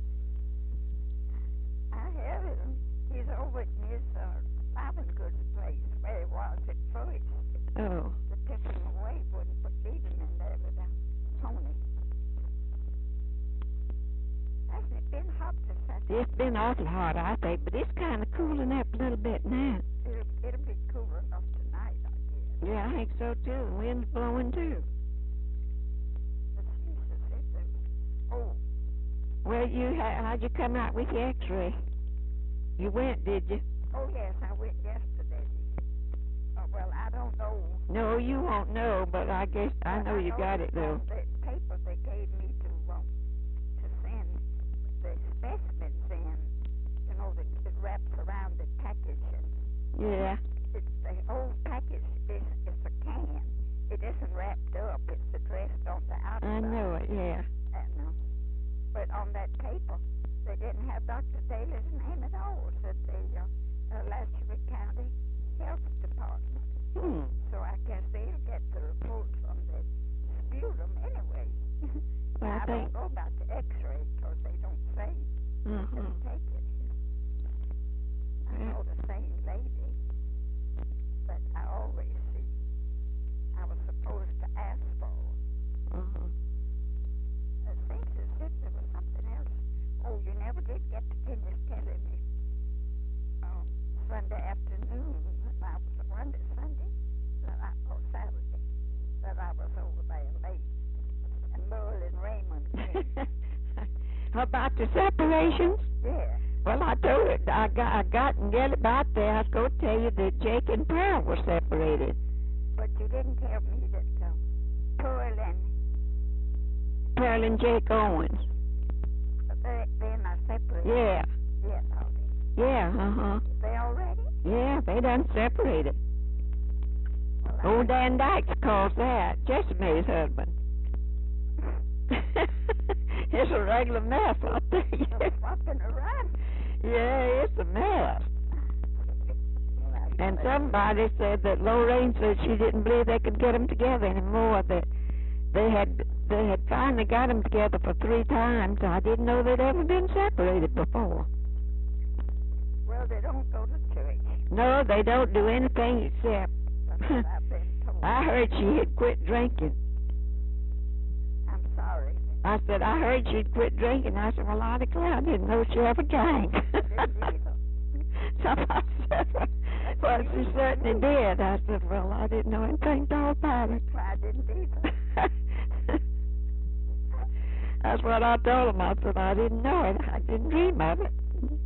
I heard him. He's over at Miss uh, Loudon Goods' place where he was at first. Oh. They took him away, wouldn't put leave him in there with um, Tony. Hasn't it been hot this afternoon? It's been awful hot, I think, but it's kind of cooling up a little bit now. It'll, it'll be cooler enough tonight, I guess. Yeah, I think so, too. The wind's blowing, too. But she says it's a, oh, Well, you ha- how'd you come out with your X-ray? You went, did you? Oh, yes, I went yesterday. Oh, well, I don't know. No, you won't know, but I guess I But know you got that it though. on the paper they gave me to um, to send the specimens in, you know, that it wraps around the package, and Yeah. it's the whole package is it's a can. It isn't wrapped up. It's addressed on the outside. I know it. Yeah. And, uh, but on that paper, they didn't have Doctor Daly's name at all. It said the uh, uh, Alachua County Health Department. Hmm. So I guess they'll get the report from the sputum anyway. Well, I I think- don't know about the X-ray because they don't say. Mhm. They take it. I Yeah. know the same lady, but I always see. I was supposed to ask for. Mhm. I think as if there was something else. Oh, you never did get to finish telling me. Um, Sunday afternoon, I was Monday, Sunday, that I, or Saturday, that I was over there late, and Merle and Raymond came. How about the separations? Yeah. Well, I told it. I got, I got and get about there. I was going to tell you that Jake and Pearl were separated. But you didn't tell me that uh, Pearl and Pearl and Jake Owens. they, they're not separated. Yeah. Yeah, are they? Yeah. Uh huh. They already? Yeah, they done separated. Well, I Old Dan Dykes calls that Jessime's husband. It's a regular mess, I'll tell you. Walking around. Yeah, it's a mess. And somebody said that Lorraine said she didn't believe they could get them together anymore. That they had they had finally got them together for three times. I didn't know they'd ever been separated before. Well, they don't go to church. No, they don't do anything except. That's what I've been told. I heard she had quit drinking. I'm sorry. I said, I heard she'd quit drinking. I said, well, I declare I didn't know she ever drank. Somebody said, well, she certainly did. I said, well, I didn't know anything at all about it. I didn't either. That's what I told him. I said, I didn't know it. I didn't dream of it.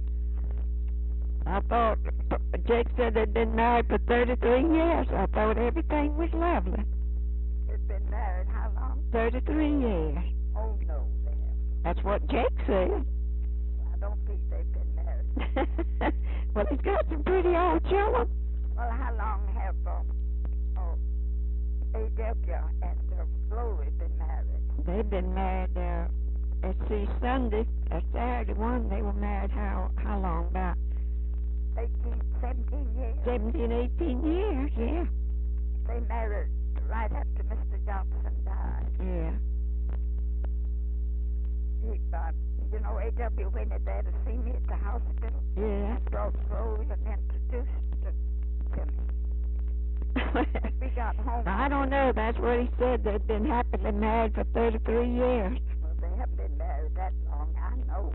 I thought, Jake said they'd been married for thirty-three years. I thought everything was lovely. They've been married how long? thirty-three years. Oh, no, they haven't. That's what Jake said. I don't think they've been married. Well, he's got some pretty old children. Well, how long have um, oh, A W and uh, Glory been married? They've been married, uh, let's see, Sunday, uh, Saturday one, they were married how how long? About eighteen, seventeen years? seventeen, eighteen years, yeah. They married right after Mister Johnson died. Yeah. He, uh, you know, A W went in there to see me at the hospital. Yeah. And brought Glory and introduced to, to me. We got home. I don't know. That's what he said. They'd been happily married for thirty-three years. Well, they haven't been married that long, I know.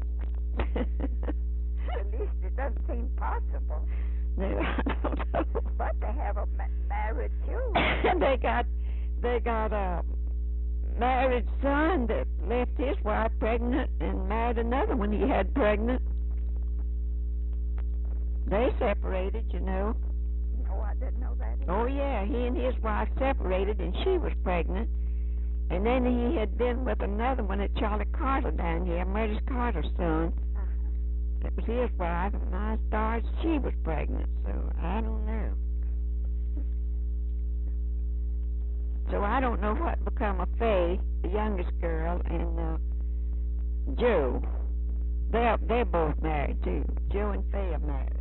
At least it doesn't seem possible. No, I don't know. But they have a ma- married children. And they got, they got a married son that left his wife pregnant and married another one he had pregnant. They separated, you know. No, I didn't know that. Oh, yeah, he and his wife separated, and she was pregnant. And then he had been with another one at Charlie Carter down here, Murtis Carter's son. Uh-huh. That was his wife, and I started, she was pregnant, so I don't know. So I don't know what become of Faye, the youngest girl, and uh, Joe. They're, they're both married, too. Joe and Faye are married.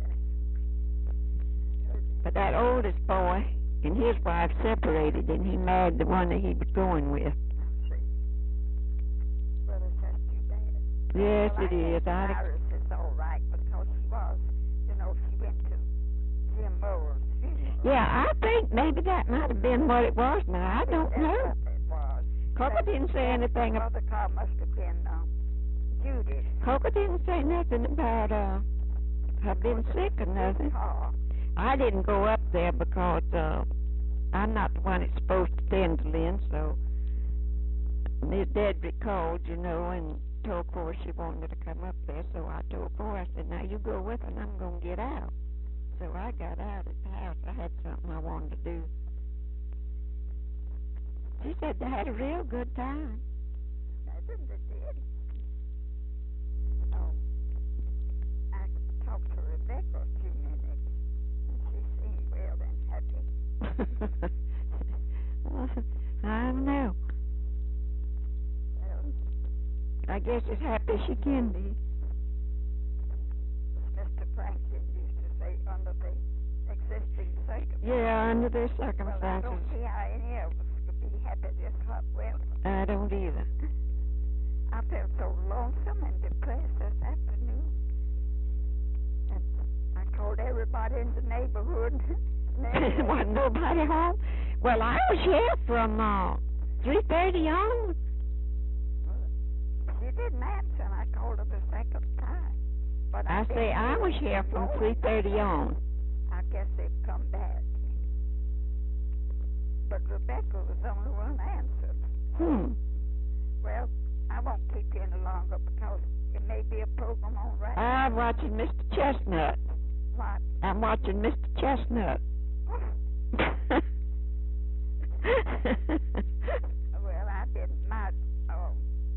But that oldest boy and his wife separated, and he married the one that he was going with. Well, it's just too bad. Yes, well, it I is. I Iris is all right because she was, you know, she went to Jim Moore's funeral. Yeah, I think maybe that might have been what it was. Now, I don't That's know. what it was. Coco That- didn't say that anything. ab- Other car must have been um, Judy. Coco didn't say nothing about uh, her being sick or nothing. Car. I didn't go up there because uh, I'm not the one that's supposed to tend to Lynn, so Miss Dedrick called, you know, and told Cora she wanted to come up there, so I told Cora, I said, now you go with her and I'm going to get out. So I got out at the house. I had something I wanted to do. She said they had a real good time. That's what they did. Oh, I talked to Rebecca a few minutes, and she seemed well and happy. I don't know. Well, I guess as happy as she can be. Mister Franklin used to say under the existing circumstances. Yeah, under the Well, I circumstances. don't see how any of us could be happy this hot weather. I don't either. I felt so lonesome and depressed this afternoon. And I called everybody in the neighborhood. There wasn't nobody home. Well, I was here from uh, three thirty on. She didn't answer, and I called her the second time. But I, I say I was here from three thirty on. I guess they've come back. But Rebecca was the only one answered. Hmm. Well, I won't keep you any longer because it may be a program on right now. I'm watching Mister Chestnut. What? I'm watching Mister Chestnut. Well, I didn't. My uh,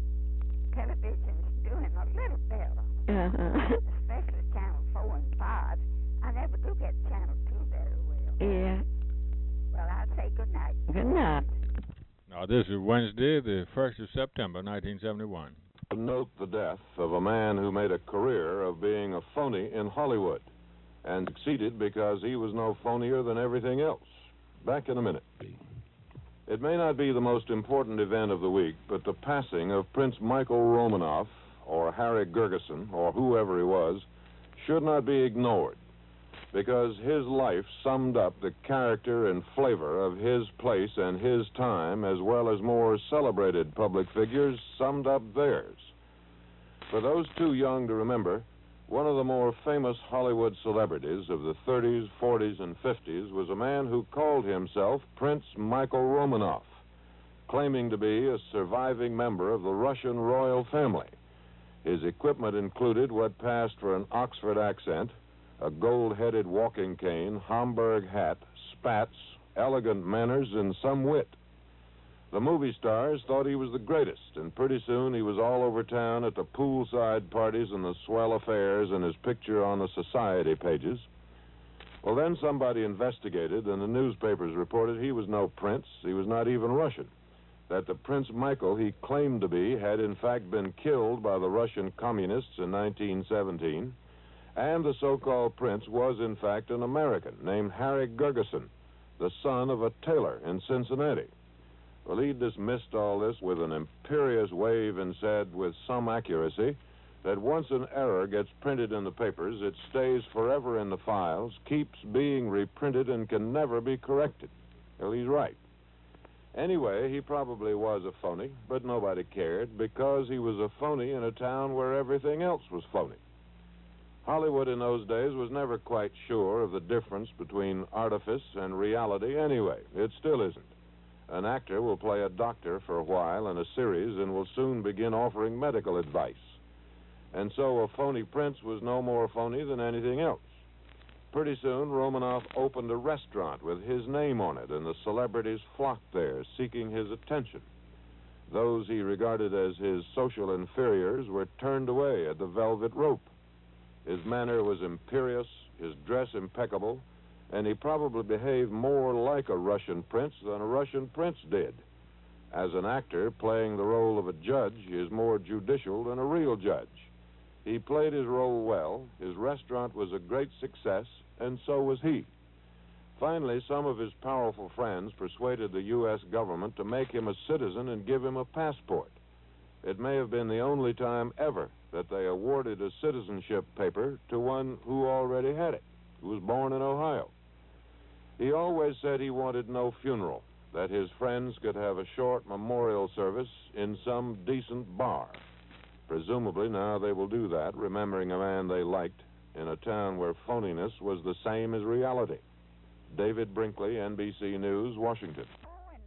television's doing a little better. Uh-huh. Especially Channel four and five. I never do get Channel two very well. Yeah. Well, I'll say good night. Good night. Now, this is Wednesday, the first of September, nineteen seventy-one. Note the death of a man who made a career of being a phony in Hollywood and succeeded because he was no phonier than everything else. Back in a minute. It may not be the most important event of the week, but the passing of Prince Michael Romanoff, or Harry Gergesen, or whoever he was, should not be ignored, because his life summed up the character and flavor of his place and his time, as well as more celebrated public figures summed up theirs. For those too young to remember, one of the more famous Hollywood celebrities of the thirties, forties, and fifties was a man who called himself Prince Michael Romanoff, claiming to be a surviving member of the Russian royal family. His equipment included what passed for an Oxford accent, a gold-headed walking cane, Homburg hat, spats, elegant manners, and some wit. The movie stars thought he was the greatest, and pretty soon he was all over town at the poolside parties and the swell affairs and his picture on the society pages. Well, then somebody investigated, and the newspapers reported he was no prince, he was not even Russian, that the Prince Michael he claimed to be had in fact been killed by the Russian communists in nineteen seventeen, and the so-called prince was in fact an American named Harry Gergesen, the son of a tailor in Cincinnati. Well, he dismissed all this with an imperious wave and said with some accuracy that once an error gets printed in the papers, it stays forever in the files, keeps being reprinted, and can never be corrected. Well, he's right. Anyway, he probably was a phony, but nobody cared because he was a phony in a town where everything else was phony. Hollywood in those days was never quite sure of the difference between artifice and reality anyway. It still isn't. An actor will play a doctor for a while in a series and will soon begin offering medical advice. And so a phony prince was no more phony than anything else. Pretty soon, Romanoff opened a restaurant with his name on it, and the celebrities flocked there, seeking his attention. Those he regarded as his social inferiors were turned away at the velvet rope. His manner was imperious, his dress impeccable, and he probably behaved more like a Russian prince than a Russian prince did. As an actor, playing the role of a judge is more judicial than a real judge. He played his role well, his restaurant was a great success, and so was he. Finally, some of his powerful friends persuaded the U S government to make him a citizen and give him a passport. It may have been the only time ever that they awarded a citizenship paper to one who already had it, who was born in Ohio. He always said he wanted no funeral, that his friends could have a short memorial service in some decent bar. Presumably now they will do that, remembering a man they liked in a town where phoniness was the same as reality. David Brinkley, N B C News, Washington. Oh, and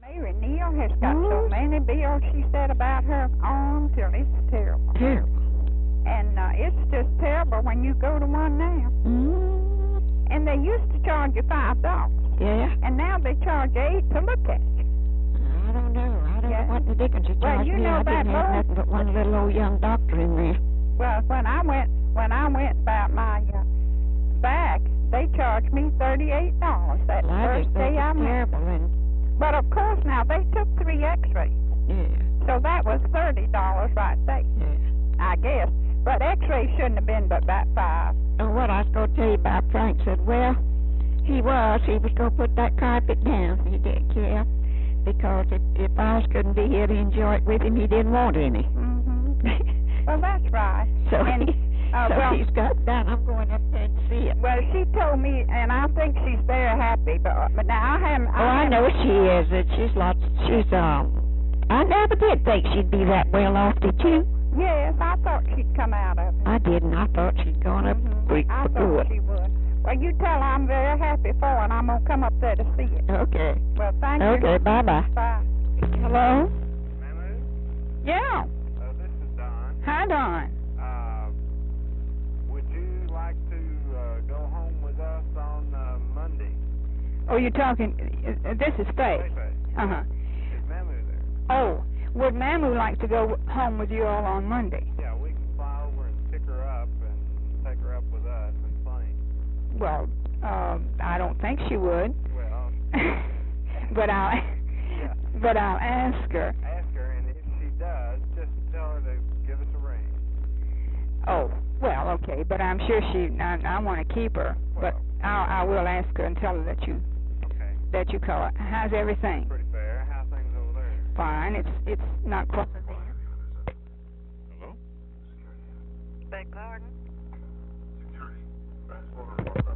Mary Neal has got so many bills, she said, about her arm till it's terrible. Terrible. And uh, it's just terrible when you go to one now. Mm. And they used to charge you five dollars. Yeah. And now they charge eight to look at you. I don't know. I don't Yeah. know what the dickens you Well, charged you me. know I that didn't have boy- nothing but one little old young doctor in there. Well, when I went when I went about my uh, back, they charged me thirty-eight dollars that Well, I first just think day I it's went. terrible. And But of course, now they took three X-rays, yeah, so that was thirty dollars right there, yeah. I guess. But X-rays shouldn't have been but about five. Oh, what I was going to tell you about Frank said, well, he was. He was going to put that carpet down. He did, yeah. Because if, if Oz couldn't be here to enjoy it with him, he didn't want any. Mm-hmm. Well, that's right. So, And, he, uh, so well, he's got done. I'm going up there to see it. well, she told me, and I think she's very happy. But but now I haven't. Oh, I haven't- know she is. That she's lots. She's um. I never did think she'd be that well off, did you? Yes, I thought she'd come out of it. I didn't. I thought she'd gone up Mhm. quick I for thought good. she would. Well, you tell her I'm very happy for her, and I'm gonna come up there to see it. Okay. Well, thank you. Okay. Bye bye. Bye. Hello. Mamu, Yeah. uh, this is Don. Hi, Don. Uh, would you like to uh, go home with us on uh, Monday? Oh, you're talking. Uh, this is Faye. Hey, Faye. Uh huh. Is Mamu there? Oh, would Mamu like to go home with you all on Monday? Yeah, we can fly over and pick her up and take her up with us and plane. Well, uh, I don't think she would. Well, but I'll. yeah. But I'll ask her. Ask her, and if she does, just tell her to give us a ring. Oh, well, okay. But I'm sure she. I, I want to keep her. But I, I will ask her and tell her that you Okay. that you call her. How's everything? Pretty fair. How things over there? Fine. It's it's not quite. Beg pardon? Security.